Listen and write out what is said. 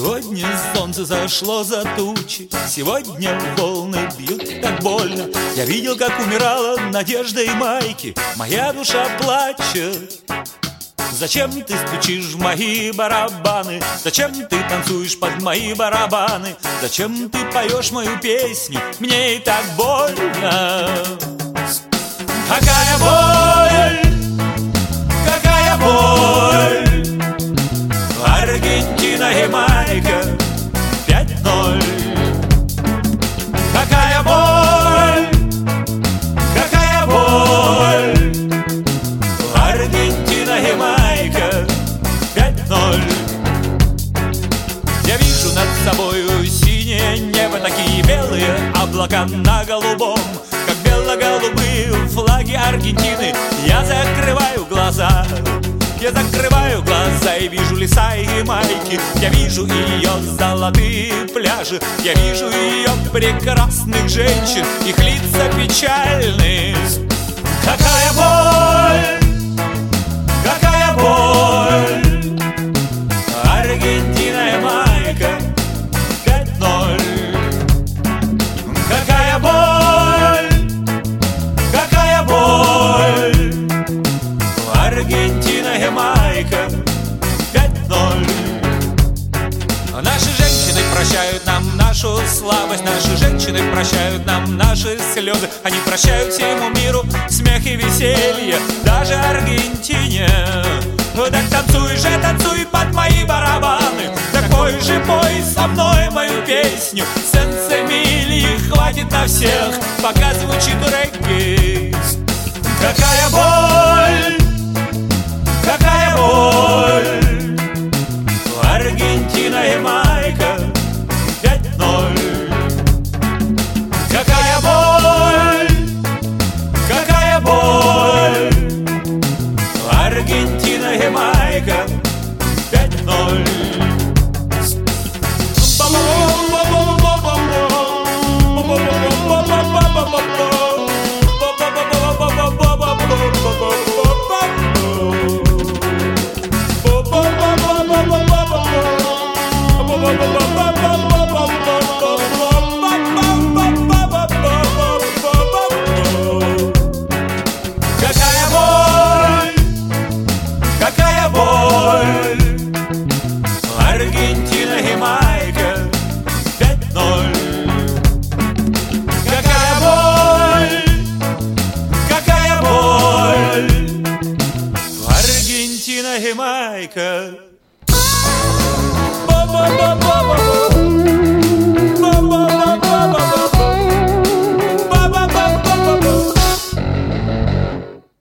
Сегодня солнце зашло за тучи, сегодня волны бьют так больно. Я видел, как умирала надежда и майки, моя душа плачет. Зачем ты стучишь в мои барабаны? Зачем ты танцуешь под мои барабаны? Зачем ты поешь мою песню? Мне и так больно. Какая боль, какая боль. Аргентина, Ямайка 5:0. Какая боль, какая боль. Аргентина, Ямайка 5:0. Я вижу над собою синее небо, такие белые облака на голубом, как бело-голубые флаги Аргентины. Я закрываю глаза, я закрываю глаза и вижу леса и Ямайки. Я вижу ее золотые пляжи, я вижу ее прекрасных женщин, их лица печальные. Какая боль, какая боль. Аргентина, Ямайка 5:0. Какая боль, какая боль. Аргентина, Ямайка 5:0. Наши женщины прощают нам нашу слабость, наши женщины прощают нам наши слезы. Они прощают всему миру смех и веселье, даже Аргентине. Так танцуй же, танцуй под мои барабаны, так пой же, пой со мной мою песню. Сенс-Эмилии хватит на всех, пока звучит регги. Какая боль, какая боль. Аргентина, Ямайка 5:0. Какая боль, какая боль. Аргентина, Ямайка 5:0. Какая боль, какая боль. Аргентина, Ямайка 5:0. Какая боль, какая боль. Аргентина, Ямайка